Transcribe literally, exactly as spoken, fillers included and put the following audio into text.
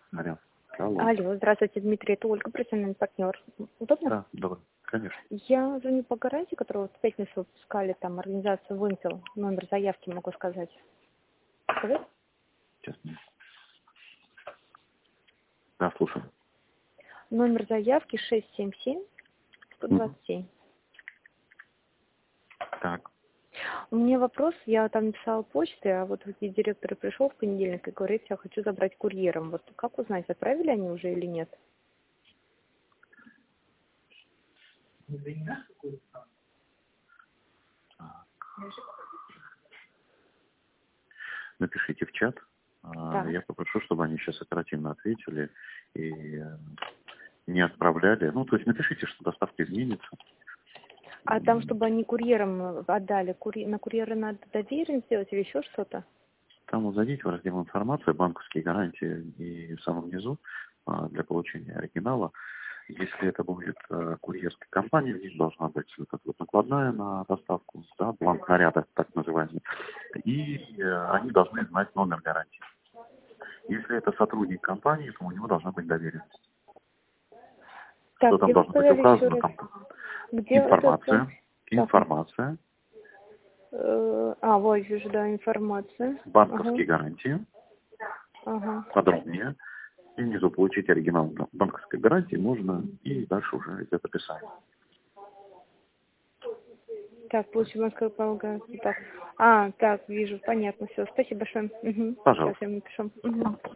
Алло. Алло. Алло, здравствуйте, Дмитрий, это Ольга, профессиональный партнер. Удобно? Да, добрый. Конечно. Я звоню по гарантии, которую вот в пятницу выпускали, там, организацию «Вымпел». Номер заявки могу сказать. Сказать? Честно. Да, слушаю. Номер заявки шесть семь семь сто двадцать семь. Так. У меня вопрос, я там написала почты, а вот и директор пришел в понедельник и говорит, я хочу забрать курьером. Вот как узнать, отправили они уже или нет? Напишите в чат. А, Так. Я попрошу, чтобы они сейчас оперативно ответили и э, не отправляли. Ну, то есть напишите, что доставка изменится. А там, чтобы они курьером отдали, курьер, на курьера надо доверенность сделать или еще что-то? Там вот зайдите в раздел информации, банковские гарантии, и в самом низу а, для получения оригинала. Если это будет э, курьерская компания, здесь должна быть вот эта вот накладная на доставку, да, бланк наряда, так называемый. И э, они должны знать номер гарантии. Если это сотрудник компании, то у него должна быть доверенность. Что Так, там где вы должно быть сказали еще указано? раз? Там Где этот... э, информация, Так, информация, э, а, вот вижу, да, информация. Ага, банковские гарантии, ага. подробнее. И внизу получить оригинал банковской гарантии можно, и дальше уже идет описание. Так, получим Москва, полагаю. Так. А, так, вижу, понятно, все. Спасибо большое. Угу. Сейчас Пожалуйста. я напишу. Угу.